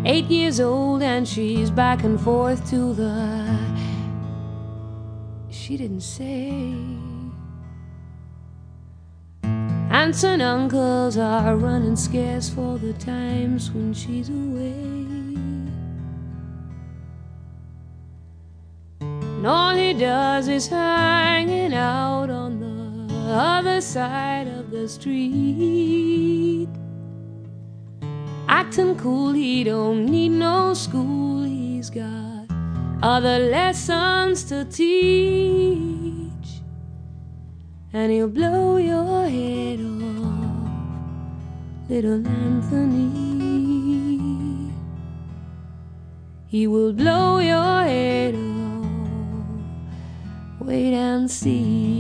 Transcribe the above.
8 years old and she's back and forth to the... She didn't say. Aunts and uncles are running scarce for the times when she's away. And all he does is hanging out on the other side of the street, acting cool, he don't need no school. He's got other lessons to teach, and he'll blow your head off, little Anthony. He will blow your head off. Wait and see.